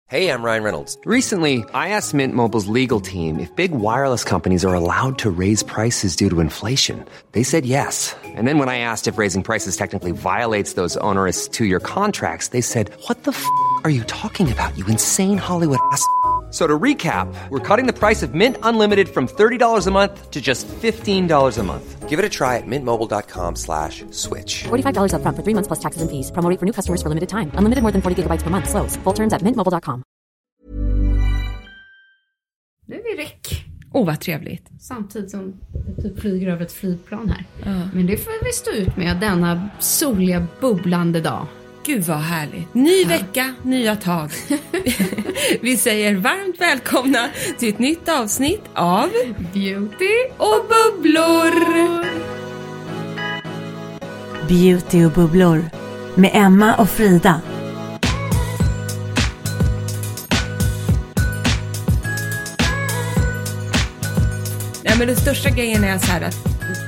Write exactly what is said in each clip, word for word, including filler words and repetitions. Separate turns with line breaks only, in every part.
Hey, I'm Ryan Reynolds.
Recently, I asked Mint Mobile's legal team if big wireless companies are allowed to raise prices due to inflation. They said yes. And then when I asked if raising prices technically violates those onerous two-year contracts, they said, what the f*** are you talking about, you insane Hollywood ass f- So to recap, we're cutting the price of Mint Unlimited from thirty dollars a month to just fifteen dollars a month.
Give it a try at mintmobile.com slash switch.
forty-five dollars up front for three months plus taxes and fees. Promo rate for new customers for limited time. Unlimited more than forty gigabytes per month. Slows full terms at mint mobile dot com.
Nu är vi räck.
Åh, oh, vad trevligt.
Samtidigt som det typ flyger över ett flygplan här.
Ja.
Men det får vi stå ut med denna soliga, bubblande dag.
Gud vad härligt. Ny ja. vecka, nya tag. Vi säger varmt välkomna till ett nytt avsnitt av
Beauty
och bubblor.
Beauty och bubblor med Emma och Frida.
Nej, men den största grejen är så här att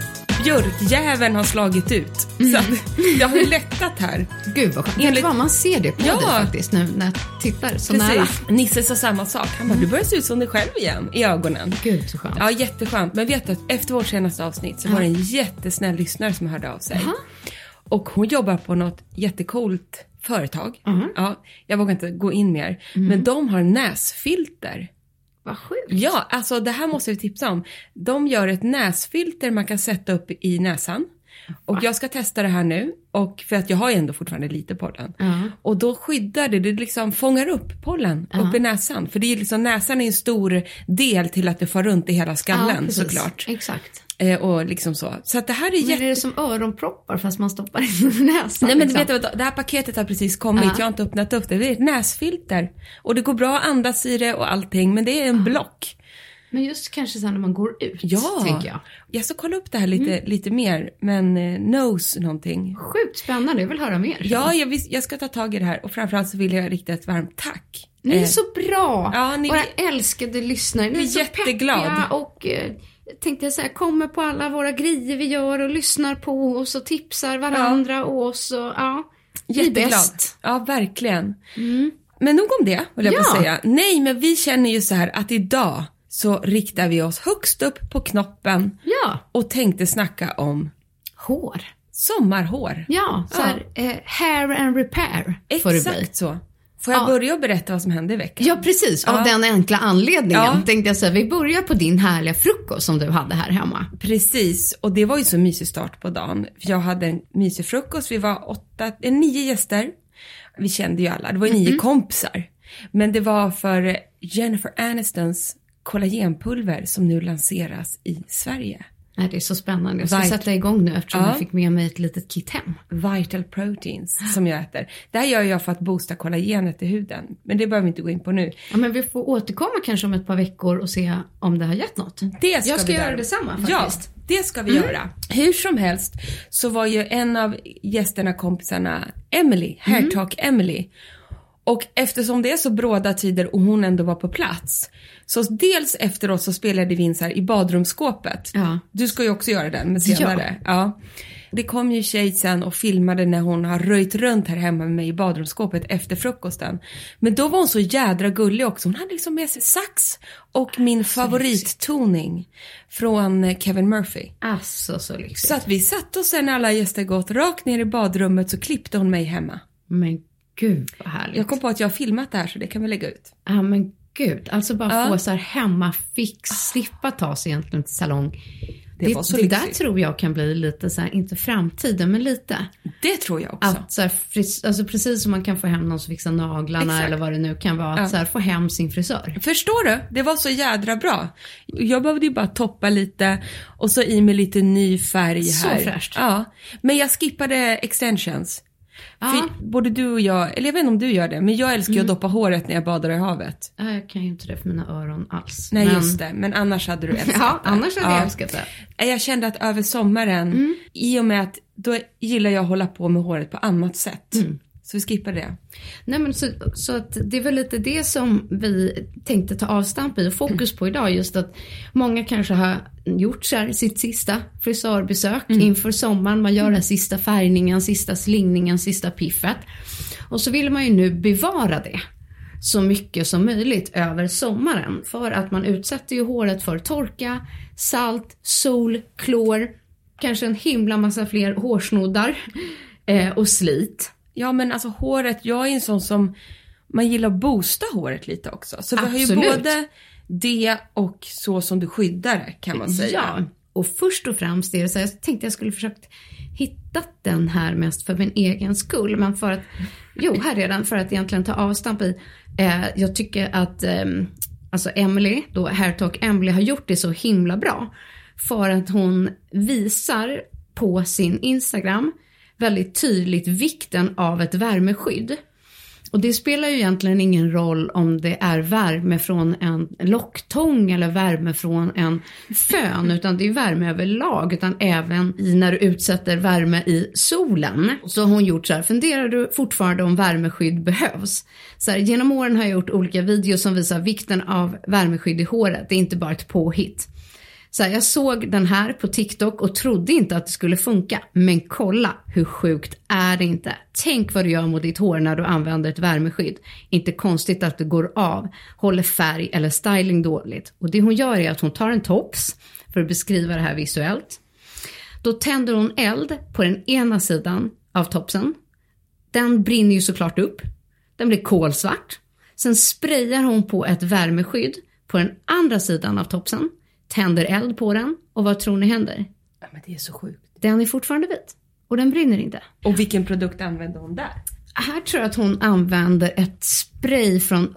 björkjäveln har slagit ut. Mm. Så att det har ju lättat här.
Gud vad skönt. Enligt vad man ser det på ja. dig faktiskt nu när jag tittar så
Precis.
nära.
Nisse sa samma sak. Han bara, mm. du börjar se ut som dig själv igen i ögonen.
Gud så skönt.
Ja, jätteskönt. Men vet du att efter vårt senaste avsnitt så ja. var det en jättesnäll lyssnare som hörde av sig. Uh-huh. Och hon jobbar på något jättecoolt företag. Uh-huh. Ja, jag vågar inte gå in mer. Mm. Men de har näsfilter.
Vad sjukt.
Ja, alltså det här måste vi tipsa om. De gör ett näsfilter man kan sätta upp i näsan. Och Va? jag ska testa det här nu. Och för att jag har ju ändå fortfarande lite pollen. Uh-huh. Och då skyddar det, det liksom fångar upp pollen uh-huh. upp i näsan. För det är liksom, näsan är en stor del till att det får runt i hela skallen uh-huh, såklart.
Exakt.
Eh, och liksom så. Så att det här är
men
jätte...
är det som öronproppar fast man stoppar in i näsan?
Nej men
liksom.
du vet vad, det här paketet har precis kommit. Uh-huh. Jag har inte öppnat upp det. Det är ett näsfilter. Och det går bra att andas i det och allting. Men det är en uh-huh. block.
Men just kanske sen när man går ut,
ja.
tänker jag.
Jag ska kolla upp det här lite, mm. lite mer. Men eh, nose någonting.
Sjukt spännande, jag vill höra mer.
Ja, jag, vill, jag ska ta tag i det här. Och framförallt så vill jag rikta ett varmt tack.
Ni är
eh.
så bra.
Ja, ni
våra vi... älskade lyssnare. Ni är så
jätteglad.
peppiga och... Eh, tänkte jag säga, kommer på alla våra grejer vi gör och lyssnar på oss och tipsar varandra ja. och oss. Och, ja,
jätteglad.
Bäst.
Ja, verkligen.
Mm.
Men nog om det, vill jag
ja.
bara säga. Nej, men vi känner ju så här att idag så riktar vi oss högst upp på knoppen.
Ja.
Och tänkte snacka om
hår.
Sommarhår.
Ja, så här, ja. Eh, hair and repair.
Exakt så. Får jag ja. börja och berätta vad som hände i veckan?
Ja, precis. Av ja. den enkla anledningen ja. tänkte jag säga. Vi börjar på din härliga frukost som du hade här hemma.
Precis. Och det var ju så mysig start på dagen. Jag hade en mysig frukost. Vi var åtta, nio gäster. Vi kände ju alla. Det var ju mm-hmm. nio kompisar. Men det var för Jennifer Anistons kollagenpulver som nu lanseras i Sverige.
Nej, det är så spännande. Jag ska Vit- sätta igång nu eftersom ja. jag fick med mig ett litet kit hem.
Vital Proteins som jag äter. Det här gör jag för att boosta kollagenet i huden. Men det behöver vi inte gå in på nu.
Ja, men vi får återkomma kanske om ett par veckor och se om det har gett något.
Det ska
jag ska
vi
göra
göra.
detsamma faktiskt.
Ja, det ska vi
mm.
göra. Hur som helst så var ju en av gästerna, kompisarna, Emily, Hair Talk mm. Emily. Och eftersom det är så bråda tider och hon ändå var på plats. Så dels efteråt så spelade vi in så här i badrumsskåpet. Ja. Du ska ju också göra den, men senare. Ja. ja. Det kom ju tjej sen och filmade när hon har röjt runt här hemma med mig i badrumsskåpet efter frukosten. Men då var hon så jädra gullig också. Hon hade liksom med sig sax och min favorittoning från Kevin Murphy.
Alltså så lyxigt.
Så att vi satt oss sen när alla gäster gått rakt ner i badrummet så klippte hon mig hemma.
Men gud vad härligt.
Jag kom på att jag har filmat det här så det kan vi lägga ut.
Ja men gud, alltså bara
ja.
få så här hemma fix, slippa ta sig egentligen till salong.
Det,
det,
var så
det där
lyxigt.
tror jag kan bli lite så här, inte framtiden men lite.
Det tror jag också.
Att så här, fris, alltså precis som man kan få hem någon som fixar naglarna Exakt. eller vad det nu kan vara. Att ja. så här, få hem sin frisör.
Förstår du? Det var så jädra bra. Jag behövde ju bara toppa lite och så i med lite ny färg här.
Så fräscht.
Ja, men jag skippade extensions.
Ja.
För både du och jag, eller jag vet inte om du gör det, men jag älskar ju mm. att doppa håret när jag badar i havet.
Jag kan ju inte det för mina öron alls.
Nej
men...
just det, men annars hade du älskat
ja,
det.
annars hade
ja.
jag älskat det.
Jag kände att över sommaren, mm. i och med att då gillar jag att hålla på med håret på annat sätt. Mm. Så vi skippar det.
Nej men så, så att det är väl lite det som vi tänkte ta avstamp i och fokus på idag. Just att många kanske har gjort så här sitt sista frisörbesök mm. inför sommaren. Man gör den sista färgningen, sista slingningen, sista piffet. Och så vill man ju nu bevara det. så mycket som möjligt över sommaren. För att man utsätter ju håret för torka, salt, sol, klor, kanske en himla massa fler hårsnoddar eh, och slit.
Ja, men alltså håret, jag är en sån som, man gillar att boosta håret lite också. Så vi
Absolut.
har ju både det och så som du skyddar det, kan man säga.
Ja, och först och främst är det så här, jag tänkte jag skulle försökt hitta den här mest för min egen skull. Men för att, jo här redan, för att egentligen ta avstamp i, eh, jag tycker att eh, alltså Emily, då Hair Talk Emily har gjort det så himla bra. För att hon visar på sin Instagram väldigt tydligt vikten av ett värmeskydd. Och det spelar ju egentligen ingen roll om det är värme från en locktång eller värme från en fön, utan det är värme överlag, utan även i när du utsätter värme i solen. Så har hon gjort så här, funderar du fortfarande om värmeskydd behövs? Så här, genom åren har jag gjort olika videos som visar vikten av värmeskydd i håret, det är inte bara ett påhitt. Så här, jag såg den här på TikTok och trodde inte att det skulle funka. Men kolla, hur sjukt är det inte? Tänk vad du gör mot ditt hår när du använder ett värmeskydd. Inte konstigt att det går av, håller färg eller styling dåligt. Och det hon gör är att hon tar en tops, för att beskriva det här visuellt. Då tänder hon eld på den ena sidan av topsen. Den brinner ju såklart upp. Den blir kolsvart. Sen sprayar hon på ett värmeskydd på den andra sidan av topsen. Tänder eld på den, och vad tror ni händer?
Ja, men det är så sjukt.
Den är fortfarande vit och den brinner inte.
Och vilken produkt använder hon där?
Här tror jag att hon använder ett spray från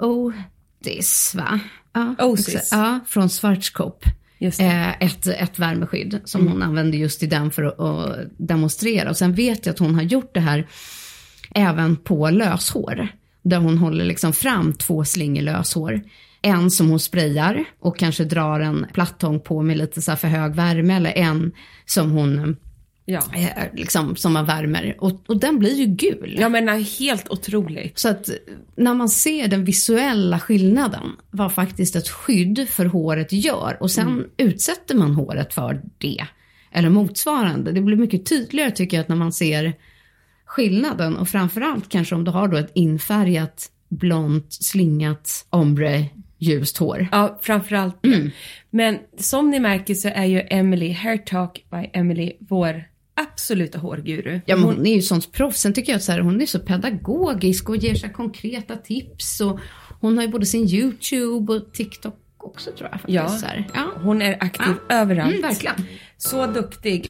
Otis, va? Ja,
Otis.
Ja, från Schwarzkopf.
Just det.
Eh, ett, ett värmeskydd som
Mm.
hon använder just i den för att, att demonstrera. Och sen vet jag att hon har gjort det här även på löshår. Där hon håller liksom fram två slingor löshår. En som hon sprayar och kanske drar en plattång på med lite så här för hög värme. Eller en som hon
Ja.
eh, liksom som man värmer. Och, och den blir ju gul.
Jag menar, helt otroligt.
Så att när man ser den visuella skillnaden, vad faktiskt ett skydd för håret gör. Och sen mm. utsätter man håret för det. Eller motsvarande. Det blir mycket tydligare tycker jag att när man ser skillnaden. Och framförallt kanske om du har då ett infärgat, blont, slingat, ombre, ljust hår.
Ja, framförallt. Mm. Men som ni märker så är ju Emily, Hair Talk by Emily, vår absoluta hårguru.
Ja, men hon är ju sånt proffs. Sen tycker jag att så här, hon är så pedagogisk och ger sig konkreta tips. Och hon har ju både sin YouTube och TikTok också, tror jag. Faktiskt.
Ja,
så här. Ja.
Hon är aktiv
ja.
överallt.
Mm, verkligen.
Så duktig.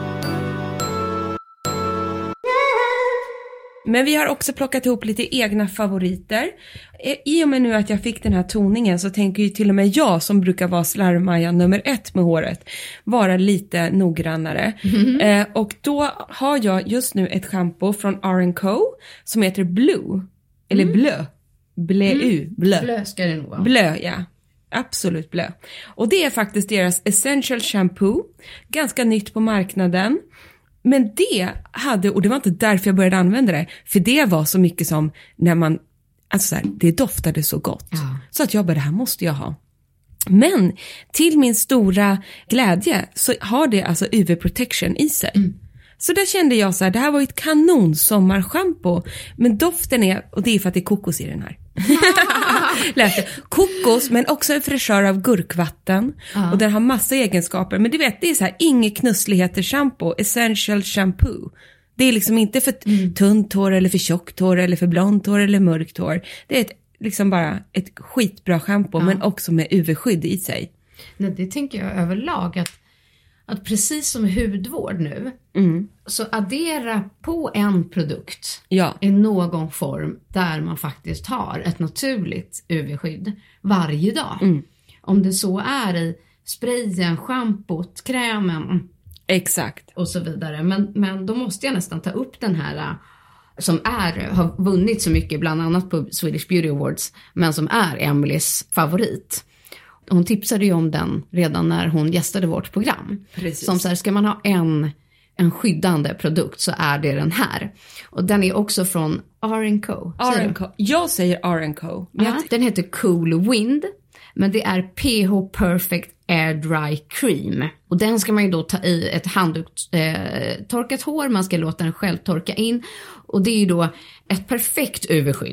Men vi har också plockat ihop lite egna favoriter. I och med nu att jag fick den här toningen så tänker ju till och med jag, som brukar vara slarvmaja nummer ett med håret, vara lite noggrannare. Mm. Eh, och då har jag just nu ett shampoo från R and Co som heter Blue. Eller mm. Blö. Blö. Mm. Blö.
Blö ska det nog vara.
Blö, ja. Absolut blö. Och det är faktiskt deras Essential Shampoo. Ganska nytt på marknaden. Men det hade, och det var inte därför jag började använda det, för det var så mycket som när man, alltså så här, det doftade så gott. Ja. Så att jag bara, det här måste jag ha. Men till min stora glädje så har det alltså U V protection i sig. Mm. Så där kände jag så här, det här var ett kanon sommarschampo. Men doften är, och det är för att det är kokos i den här. Läste. Kokos, men också en fräschör av gurkvatten. Uh-huh. Och den har massa egenskaper. Men du vet, det är så här, inget knussligheter shampoo. Essential shampoo. Det är liksom inte för mm. tunt hår eller för tjockt hår eller för blont hår eller mörkt hår. Det är ett, liksom bara ett skitbra shampoo, uh-huh. men också med U V-skydd i sig.
Nej, det tänker jag överlag att Att precis som hudvård nu, mm. så addera på en produkt
ja.
i någon form där man faktiskt har ett naturligt U V-skydd varje dag. Mm. Om det så är i sprayen, schampot, krämen.
Exakt.
Och så vidare. Men, men då måste jag nästan ta upp den här som är, har vunnit så mycket, bland annat på Swedish Beauty Awards, men som är Emelies favorit. Hon tipsade ju om den redan när hon gästade vårt program.
Precis.
Som så här, ska man ha en, en skyddande produkt så är det den här. Och den är också från R and Co.
R and Co. Jag säger R and Co. Men
ja, den heter Cool Wind. Men det är P H Perfect Air Dry Cream. Och den ska man ju då ta i ett handtorkat eh, hår. Man ska låta den själv torka in. Och det är ju då ett perfekt U V-skydd.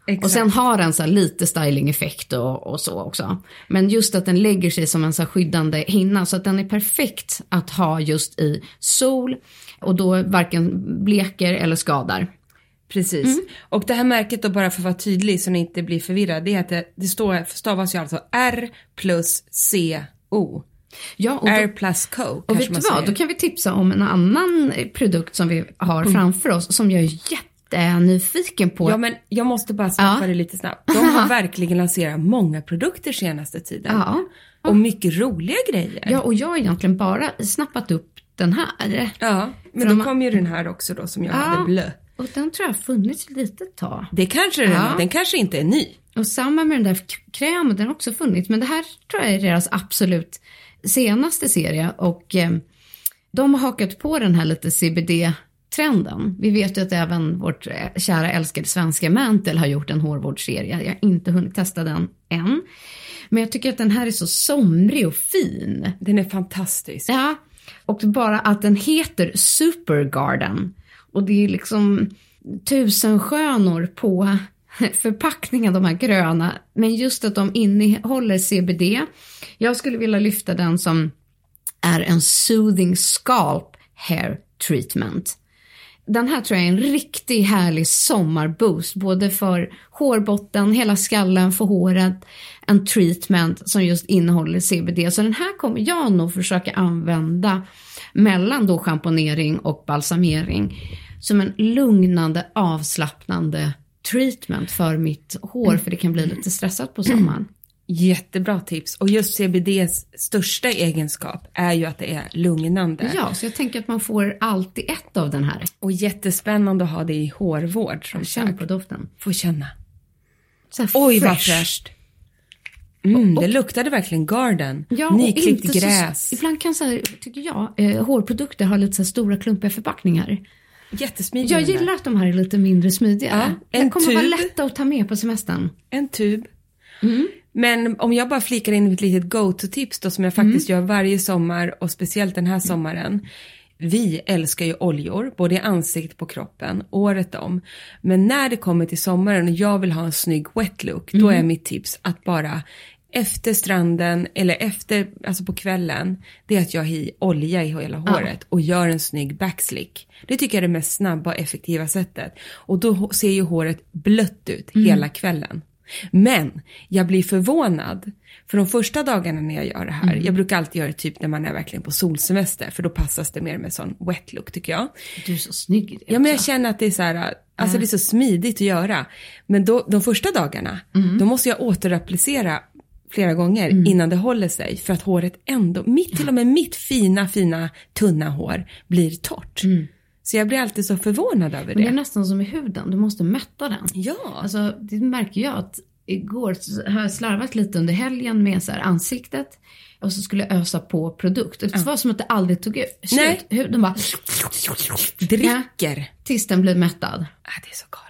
Exakt.
Och sen har den så här lite stylingeffekt och, och så också. Men just att den lägger sig som en så här skyddande hinna, så att den är perfekt att ha just i sol och då varken bleker eller skadar.
Precis. Mm. Och det här märket då, bara för att vara tydlig så ni inte blir förvirrad, det är att det, det står, stavas ju alltså R plus C O.
Ja, och
R
då,
plus Co.
Och vet du vad, då kan vi tipsa om en annan produkt som vi har mm. framför oss som jag är jättenyfiken på.
Ja, men jag måste bara snappa ja. det lite snabbt. De har verkligen lanserat många produkter senaste tiden. Ja. Och mycket roliga grejer.
Ja, och jag har egentligen bara snappat upp den här.
Ja, men
För
då kom ju den här också då som jag ja. hade blö.
Och den tror jag har funnits lite tag.
Det kanske den, ja. den kanske inte är ny.
Och samma med den där krämen, den har också funnits. Men det här tror jag är deras absolut senaste serie. Och eh, de har hakat på den här lite C B D-trenden. Vi vet ju att även vårt eh, kära älskade svenska Mantle har gjort en hårvårdsserie. Jag har inte hunnit testa den än. Men jag tycker att den här är så somrig och fin.
Den är fantastisk.
Ja, och bara att den heter Supergarden. Och det är liksom tusen skönor på förpackningen, de här gröna. Men just att de innehåller C B D. Jag skulle vilja lyfta den som är en soothing scalp hair treatment. Den här tror jag är en riktigt härlig sommarboost. Både för hårbotten, hela skallen, för håret. En treatment som just innehåller C B D. Så den här kommer jag nog försöka använda mellan då schamponering och balsamering. Som en lugnande, avslappnande treatment för mitt hår. För det kan bli lite stressat på sommaren.
Jättebra tips. Och just C B D:s största egenskap är ju att det är lugnande.
Ja, så jag tänker att man får alltid ett av den här.
Och jättespännande att ha det i hårvård. Som
känna på doften.
Få känna.
Så
oj, vad fräscht. Mm, och, det luktade verkligen garden.
Ja,
nyklippt gräs.
Så, ibland kan så här, tycker jag, eh, hårprodukter har lite så här stora klumpiga förpackningar.
Jättesmidiga.
Jag gillar att de här är lite mindre smidiga.
Ja, en
det kommer
tub.
vara lätta att ta med på semestern.
En tub.
Mm.
Men om jag bara flikar in ett litet go-to-tips då, som jag faktiskt mm. gör varje sommar och speciellt den här sommaren. Vi älskar ju oljor, både i ansiktet på kroppen, året om. Men när det kommer till sommaren och jag vill ha en snygg wet look, mm. då är mitt tips att bara efter stranden eller efter, alltså på kvällen, det är att jag har i olja i hela håret ja. och gör en snygg backslick. Det tycker jag är det mest snabba och effektiva sättet. Och då ser ju håret blött ut mm. hela kvällen. Men jag blir förvånad för de första dagarna när jag gör det här. Mm. Jag brukar alltid göra det typ när man är verkligen på solsemester, för då passas det mer med sån wet look tycker jag.
Du är så snygg i det.
Ja, men jag känner att det är så här, alltså äh. det är så smidigt att göra. Men då, de första dagarna, mm. då måste jag återapplicera flera gånger mm. innan det håller sig, för att håret ändå, mitt, till och med mitt fina, fina, tunna hår blir torrt. Mm. Så jag blir alltid så förvånad över det.
Men det är nästan som i huden, du måste mätta den.
Ja.
Alltså, det märker jag att igår har jag slarvat lite under helgen med så här ansiktet. Och så skulle jag ösa på produkt. Det var ja. som att det aldrig tog ut.
Nej.
Huden bara
dricker.
Ja, tills den blir mättad.
Ah, det är så galet.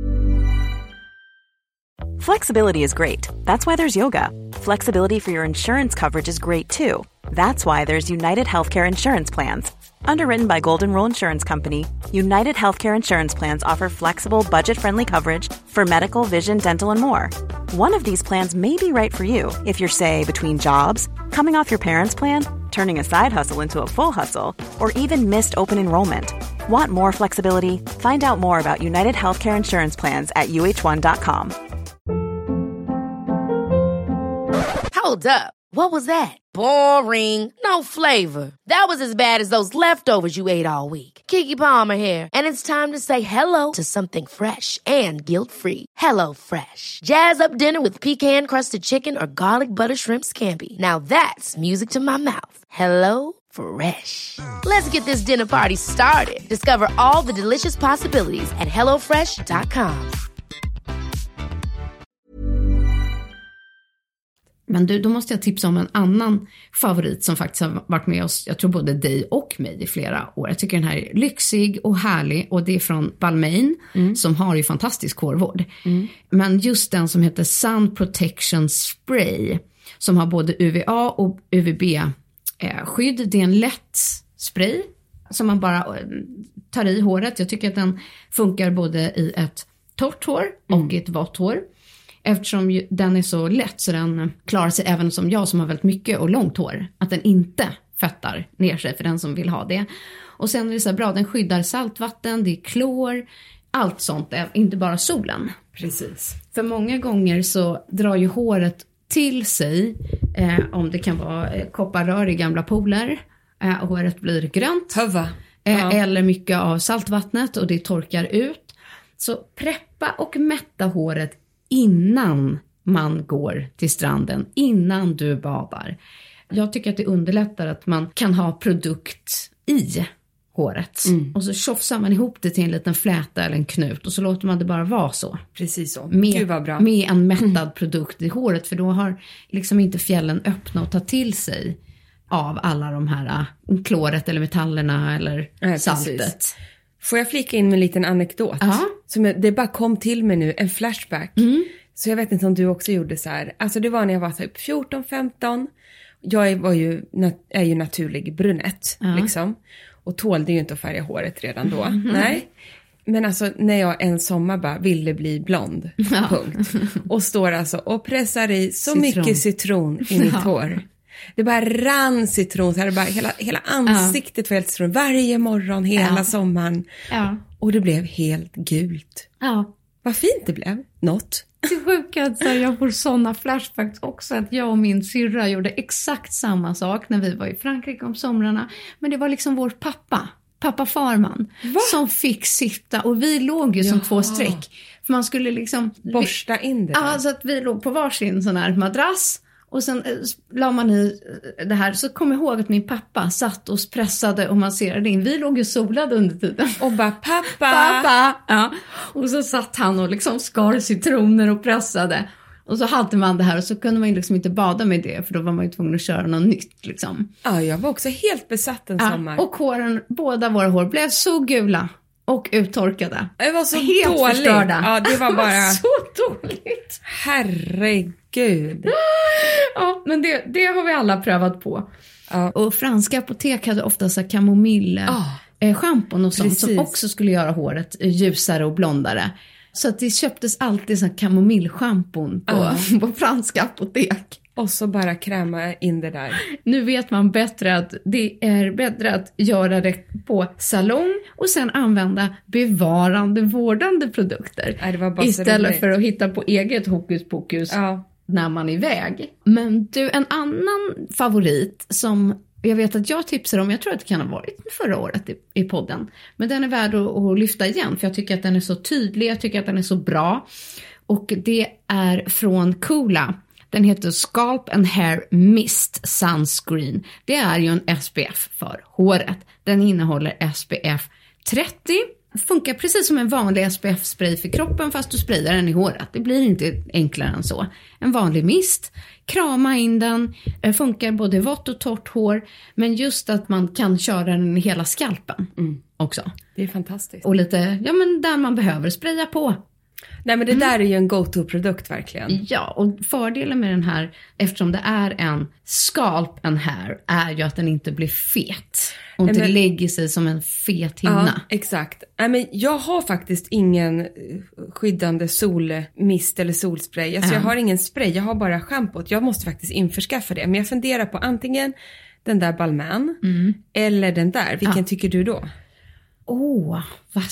Flexibility is great. That's why there's yoga. Flexibility for your insurance coverage is great too. That's why there's United Healthcare Insurance Plans. Underwritten by Golden Rule Insurance Company, United Healthcare Insurance Plans offer flexible, budget-friendly coverage for medical, vision, dental, and more. One of these plans may be right for you if you're, say, between jobs, coming off your parents' plan, turning a side hustle into a full hustle, or even missed open enrollment. Want more flexibility? Find out more about United Healthcare Insurance Plans at U H one dot com.
Hold up. What was that? Boring. No flavor. That was as bad as those leftovers you ate all week. Keke Palmer here. And it's time to say hello to something fresh and guilt-free. Hello Fresh. Jazz up dinner with pecan-crusted chicken or garlic butter shrimp scampi. Now that's music to my mouth. Hello Fresh. Let's get this dinner party started. Discover all the delicious possibilities at hello fresh dot com.
Men du, då måste jag tipsa om en annan favorit som faktiskt har varit med oss, jag tror både dig och mig i flera år. Jag tycker den här är lyxig och härlig, och det är från Balmain mm. som har ju fantastisk hårvård. Mm. Men just den som heter Sun Protection Spray som har både U V A och U V B-skydd. Det är en lätt spray som man bara tar i håret. Jag tycker att den funkar både i ett torrt hår och mm. ett vått hår. Eftersom ju, den är så lätt så den klarar sig även som jag som har väldigt mycket och långt hår. Att den inte föttar ner sig för den som vill ha det. Och sen är det så bra, den skyddar saltvatten, det är klor, allt sånt, inte bara solen.
Precis.
För många gånger så drar ju håret till sig, eh, om det kan vara eh, kopparrör i gamla pooler, eh, håret blir grönt.
Höva.
Eh,
ja.
Eller mycket av saltvattnet och det torkar ut. Så preppa och mätta håret innan man går till stranden, innan du badar. Jag tycker att det underlättar att man kan ha produkt i håret. Mm. Och så tjofsar man ihop det till en liten fläta eller en knut och så låter man det bara vara så.
Precis så.
Med,
Gud vad bra.
med en mättad mm. produkt i håret, för då har liksom inte fjällen öppna och ta till sig av alla de här kloret eller metallerna eller Nej, saltet. Precis.
Får jag flika in med en liten anekdot?
Ja.
Som jag, det bara kom till mig nu, en flashback. Mm. Så jag vet inte om du också gjorde så här. Alltså det var när jag var typ fjorton femton. Jag var ju, är ju naturlig brunett ja. liksom. Och tålde ju inte att färga håret redan då. Mm. Nej. Men alltså när jag en sommar bara ville bli blond. Ja. Punkt. Och står alltså och pressar i så citron. mycket citron i mitt ja. hår. Det bara rann citron. Så här, det bara, hela, hela ansiktet ja. var helt citron. Varje morgon, hela ja. sommaren. Ja. Och det blev helt gult.
Ja.
Vad fint det blev. Något.
Det är sjukt att jag får sådana flashbacks också. Att jag och min syrra gjorde exakt samma sak när vi var i Frankrike om somrarna. Men det var liksom vår pappa. Pappa Farman. Va? Som fick sitta. Och vi låg ju som ja. två streck. För man skulle liksom...
Borsta in det.
Ja, så att vi låg på varsin sån här madrass. Och sen eh, la man i det här. Så kom jag ihåg att min pappa satt och pressade och masserade in. Vi låg ju solade under tiden.
Och bara pappa.
Pappa. Ja. Och så satt han och liksom skar citroner och pressade. Och så hade man det här och så kunde man ju liksom inte bada med det. För då var man ju tvungen att köra något nytt liksom.
Ja, jag var också helt besatt en
ja,
sommar.
Och håren, båda våra hår blev så gula. Och uttorkade.
Det var så
helt
dåligt.
Förstörda.
Ja, det var bara...
så dåligt.
Herregud.
Ja, men det, det har vi alla prövat på. Ja. Och franska apotek hade ofta så kamomill oh. schampon och sånt. Precis. Som också skulle göra håret ljusare och blondare. Så att det köptes alltid så kamomillschampon på, oh. på franska apotek.
Och så bara kräma in det där.
Nu vet man bättre att det är bättre att göra det på salong och sen använda bevarande, vårdande produkter.
Nej, det var bara
istället för att hitta på eget hokus pokus ja. när man är iväg. Men du, en annan favorit som jag vet att jag tipsar om, jag tror att det kan ha varit förra året i, i podden. Men den är värd att, att lyfta igen för jag tycker att den är så tydlig, jag tycker att den är så bra. Och det är från Coola. Den heter Scalp and Hair Mist Sunscreen. Det är ju en S P F för håret. Den innehåller S P F trettio. Funkar precis som en vanlig S P F-spray för kroppen fast du sprayar den i håret. Det blir inte enklare än så. En vanlig mist. Krama in den. Funkar både vått och torrt hår. Men just att man kan köra den i hela skalpen mm. också.
Det är fantastiskt.
Och lite, ja men där man behöver spraya på.
Nej men det där mm. är ju en go-to-produkt verkligen.
Ja, och fördelen med den här, eftersom det är en scalp and hair, är ju att den inte blir fet. Och Nej, inte men... lägger sig som en fet hinna.
Ja, exakt. Nej men jag har faktiskt ingen skyddande solmist eller solspray. Alltså mm. jag har ingen spray, jag har bara schampot. Jag måste faktiskt införskaffa det. Men jag funderar på antingen den där Balmain mm. eller den där. Vilken ja. tycker du då?
Åh, oh, vad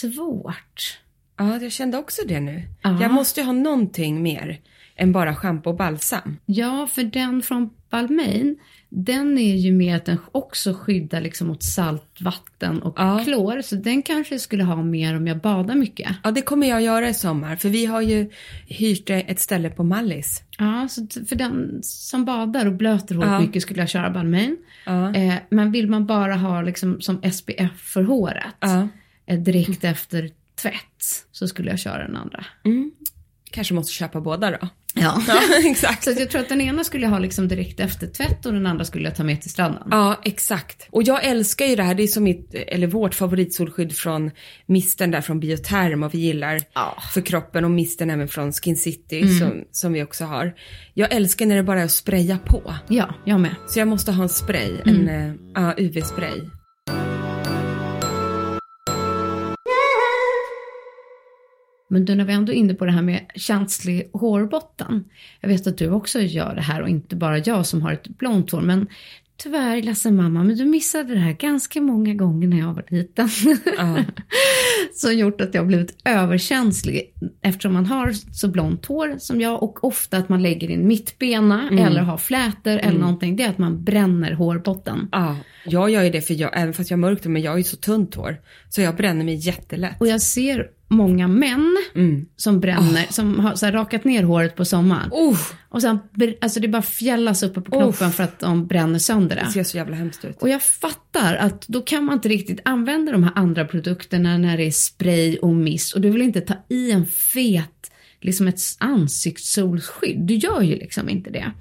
svårt.
Ja, jag kände också det nu.
Aha.
Jag måste ha någonting mer än bara shampoo och balsam.
Ja, för den från Balmain, den är ju med att den också skyddar liksom mot saltvatten och ja. klor. Så den kanske skulle ha mer om jag badar mycket.
Ja, det kommer jag göra i sommar. För vi har ju hyrt ett ställe på Mallis.
Ja, så för den som badar och blöter håret ja. mycket skulle jag köra Balmain.
Ja.
Eh, men vill man bara ha liksom som S P F för håret
ja.
eh, direkt efter tvätt så skulle jag köra den andra.
Mm. Kanske måste köpa båda då.
Ja,
ja exakt.
Så jag tror att den ena skulle jag ha liksom direkt efter tvätt och den andra skulle jag ta med till stranden.
Ja, exakt. Och jag älskar ju det här. Det är som mitt, eller vårt favoritsolskydd från misten där från Bioterm. Och vi gillar ja. för kroppen och misten även från Skin City mm. som, som vi också har. Jag älskar när det bara är att spraya på.
Ja, jag med.
Så jag måste ha en spray, mm. en uh, U V-spray.
Men du, när vi ändå är inne på det här med känslig hårbotten. Jag vet att du också gör det här och inte bara jag som har ett blont hår. Men tyvärr, ledsen mamma, men du missade det här ganska många gånger när jag var liten. Uh. Så gjort att jag har blivit överkänslig eftersom man har så blont hår som jag. Och ofta att man lägger in mittbena mm. eller har flätor mm. eller någonting. Det är att man bränner hårbotten.
Ja, uh, jag gör ju det för jag, även fast jag har mörkt, men jag är ju så tunt hår. Så jag bränner mig jättelätt.
Och jag ser många män mm. som bränner, oh. som har så här rakat ner håret på sommaren.
Oh.
Och sen, alltså det bara fjällas uppe på knoppen oh. för att de bränner sönder det.
Det ser så jävla hemskt ut.
Och jag fattar att då kan man inte riktigt använda de här andra produkterna när det är spray och mist. Och du vill inte ta i en fet, liksom ett ansiktssolskydd. Du gör ju liksom inte det.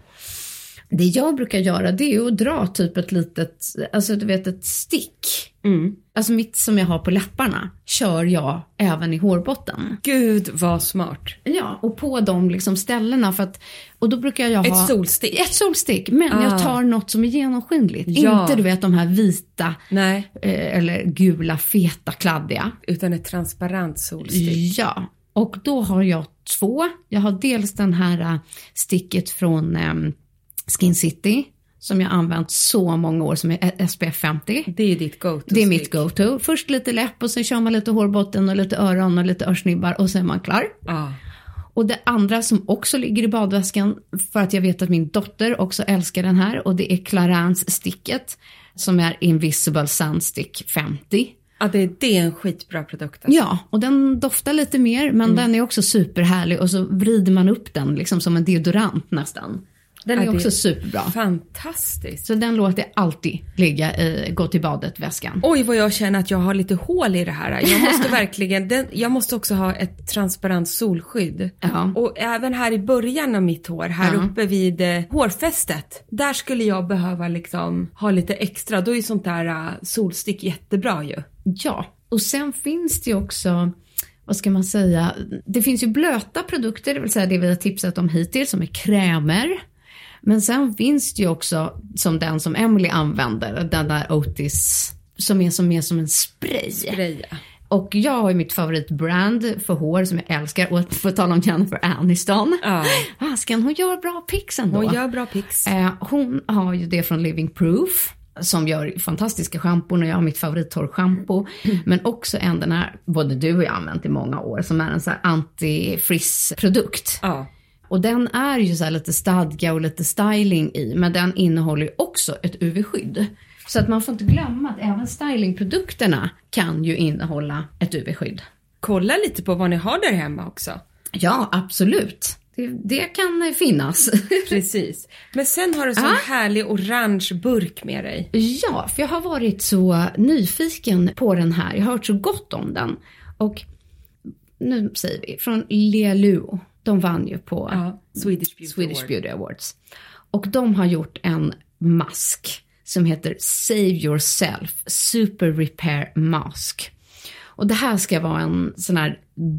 Det jag brukar göra, det är att dra typ ett litet, alltså du vet ett stick. Mm. Alltså mitt som jag har på läpparna kör jag även i hårbotten.
Gud vad smart.
Ja, och på de liksom ställena för att, och då brukar jag ha
ett solstick.
Ett solstick, men ah. jag tar något som är genomskinligt. Ja. Inte du vet de här vita
Nej.
Eh, eller gula, feta, kladdiga.
Utan ett transparent solstick.
Ja, och då har jag två. Jag har dels den här sticket från eh, Skin City som jag har använt så många år som är S P F femtio.
Det är ditt go-to.
Det är mitt go-to. Först lite läpp och sen kör man lite hårbotten och lite öron och lite örsnibbar och sen är man klar.
Ah.
Och det andra som också ligger i badväskan för att jag vet att min dotter också älskar den här och det är Clarins sticket som är Invisible Sunstick femtio.
Ja, det, det är en skitbra produkt. Alltså.
Ja, och den doftar lite mer men mm. den är också superhärlig och så vrider man upp den liksom som en deodorant nästan. Den är ja, också superbra.
Fantastiskt.
Så den låter jag alltid ligga i gå till badet väskan.
Oj vad jag känner att jag har lite hål i det här. Jag måste verkligen, den, jag måste också ha ett transparent solskydd.
Ja.
Och även här i början av mitt hår, här ja. uppe vid eh, hårfästet. Där skulle jag behöva liksom ha lite extra. Då är sånt där uh, solstick jättebra ju.
Ja, och sen finns det ju också... Vad ska man säga? Det finns ju blöta produkter, det vill säga det vi har tipsat om hittills som är krämer. Men sen finns det ju också som den som Emily använder, den där Otis som är som, mer som en spray.
spray ja.
Och jag har ju mitt favoritbrand för hår som jag älskar. Och för att tala om Jennifer Aniston.
Ja.
Asken, hon gör bra pix ändå.
Hon gör bra pix.
Eh, hon har ju det från Living Proof. Som gör fantastiska schampon och jag har mitt favorittorrschampo. Mm. Men också en den här, både du och jag har använt i många år. Som är en sån här anti-friss-produkt.
Ja.
Och den är ju så här lite stadga och lite styling i. Men den innehåller ju också ett U V-skydd. Så att man får inte glömma att även stylingprodukterna kan ju innehålla ett U V-skydd.
Kolla lite på vad ni har där hemma också.
Ja, absolut. Det, det kan finnas.
Precis. Men sen har du så en härlig orange burk med dig.
Ja, för jag har varit så nyfiken på den här. Jag har hört så gott om den. Och nu säger vi, från Lelu. De vann ju på
ja, Swedish, Beauty,
Swedish
Award.
Beauty Awards. Och de har gjort en mask som heter Save Yourself Super Repair Mask. Och det här ska vara en sån här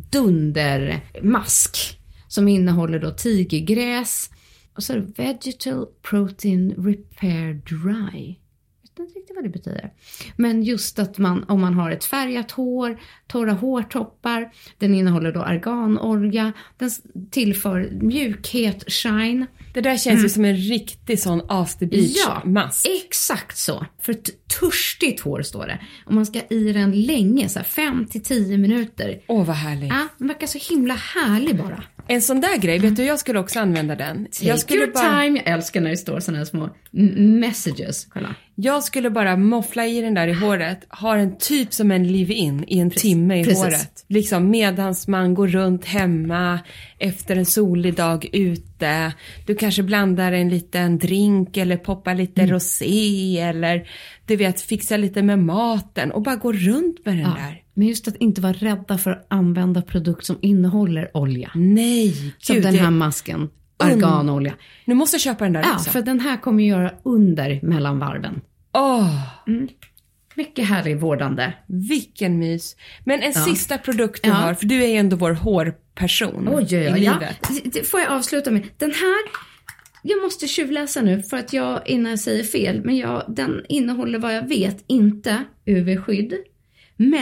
dundermask som innehåller då tigergräs och så är det Vegetal Protein Repair Dry. Jag vet inte riktigt vad det betyder. Men just att man, om man har ett färgat hår, torra hårtoppar, den innehåller då arganolja, den tillför mjukhet, shine.
Det där känns mm. ju som en riktig sån after beach-mask.
Ja, exakt så. För ett törstigt hår står det. Och man ska i den länge, så här fem till tio minuter.
Åh, vad härligt.
Ja, den verkar så himla härlig bara.
En sån där grej, vet du, jag skulle också använda den.
Take
jag skulle
your
bara...
time. Jag älskar när det står såna här små messages. Kolla.
Jag skulle bara moffla i den där i håret. Ha den typ som en live-in i en Precis. timme i Precis. håret. Liksom medans man går runt hemma efter en solig dag ute. Du kanske blandar en liten drink eller poppar lite mm. rosé eller du vet fixa lite med maten och bara gå runt med den ja. där.
Men just att inte vara rädda för att använda produkt som innehåller olja.
Nej,
som
gud,
den här masken. Arganolja.
Nu måste jag köpa den där
ja,
också.
Ja, för den här kommer göra under mellan varven.
Åh! Oh.
Mm. Mycket härlig vårdande.
Vilken mys. Men en ja. sista produkt du
ja.
har, för du är ju ändå vår hårperson
oh, ja, ja,
i
ja.
livet.
Det får jag avsluta med. Den här, jag måste tjuvläsa nu för att jag, innan jag säger fel, men jag, den innehåller vad jag vet inte U V-skydd. Men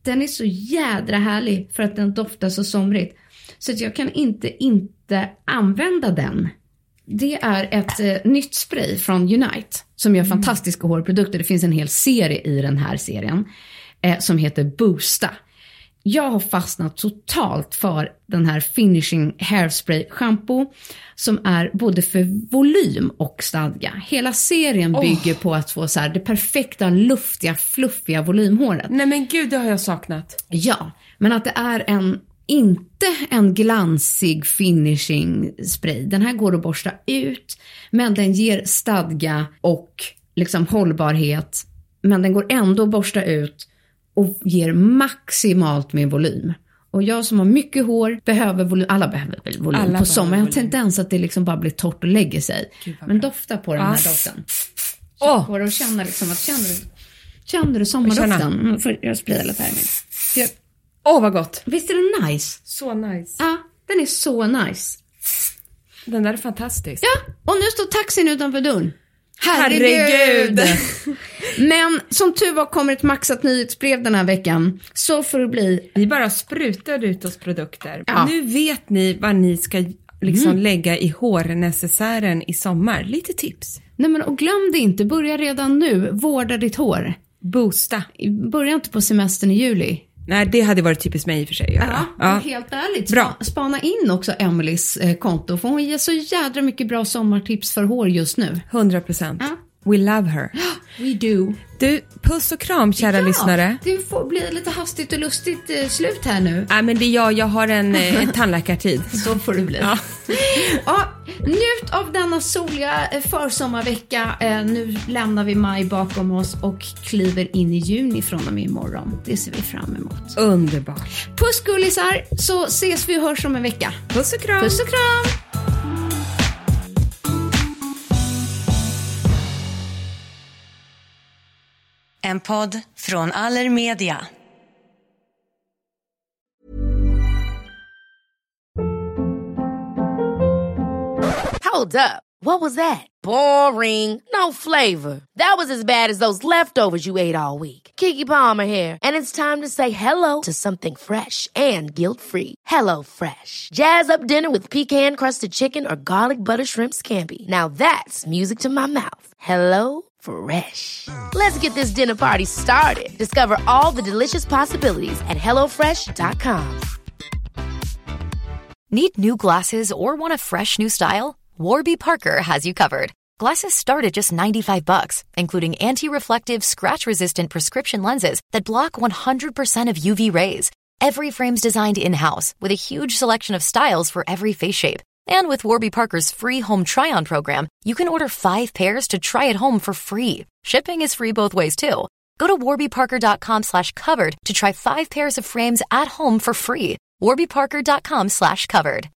den är så jädra härlig för att den doftar så somrigt. Så att jag kan inte inte använda den. Det är ett eh, nytt spray från Unite som gör mm. fantastiska hårprodukter. Det finns en hel serie i den här serien eh, som heter Boosta. Jag har fastnat totalt för den här Finishing Hairspray shampoo som är både för volym och stadga. Hela serien oh. bygger på att få så här det perfekta, luftiga, fluffiga volymhåret.
Nej men gud, det har jag saknat.
Ja, men att det är en, inte en glansig finishing spray. Den här går att borsta ut, men den ger stadga och liksom hållbarhet. Men den går ändå att borsta ut och ger maximalt med volym. Och jag som har mycket hår behöver volym. Alla behöver väl volym alla på sommaren. Jag har tendens att det liksom bara blir torrt och lägger sig. Men dofta på den här
Ass.
doften. Åh! Oh. Och känna liksom att känner du, känner du sommardoften? Nu får jag sprida lite här med.
Åh, oh, vad gott.
Visst är den nice?
Så nice.
Ja, den är så nice.
Den där är fantastisk.
Ja, och nu står taxin utanför dörren.
Herregud!
Herregud. Men som tur var kommer ett maxat nyhetsbrev den här veckan. Så får det bli.
Vi bara sprutar ut oss produkter.
Ja.
Nu vet ni vad ni ska liksom mm. lägga i hårnecessären i sommar. Lite tips.
Nej men och glöm det inte. Börja redan nu. Vårda ditt hår.
Boosta.
Börja inte på semestern i juli.
Nej, det hade varit typiskt mig i och för sig.
Ja, ja. Helt ärligt.
Bra.
Spana in också Emelies eh, konto. För hon ger så jädra mycket bra sommartips för hår just nu.
hundra procent.
Ja.
We love her.
We do.
Du, puss och kram, kära
ja,
lyssnare.
Det får bli lite hastigt och lustigt eh, slut här nu.
Nej, men det är jag. Jag har en, eh, en tandläkartid.
Så får det bli. Ja. Ja, njut av denna soliga eh, försommarvecka. Eh, nu lämnar vi maj bakom oss och kliver in i juni från och med imorgon. Det ser vi fram emot.
Underbart.
Puss gullisar, så ses vi och hörs om en vecka.
Puss och kram.
Puss och kram.
En podd från Allermedia.
Hold up. What was that? Boring. No flavor. That was as bad as those leftovers you ate all week. Keke Palmer here, and it's time to say hello to something fresh and guilt-free. Hello Fresh. Jazz up dinner with pecan-crusted chicken or garlic butter shrimp scampi. Now that's music to my mouth. Hello Fresh. Let's get this dinner party started. Discover all the delicious possibilities at hello fresh dot com.
Need new glasses or want a fresh new style? Warby Parker has you covered. Glasses start at just ninety-five bucks, including anti-reflective, scratch-resistant prescription lenses that block one hundred percent of U V rays. Every frame's designed in-house with a huge selection of styles for every face shape. And with Warby Parker's free home try-on program, you can order five pairs to try at home for free. Shipping is free both ways, too. Go to warby parker dot com slash covered to try five pairs of frames at home for free. warby parker dot com slash covered.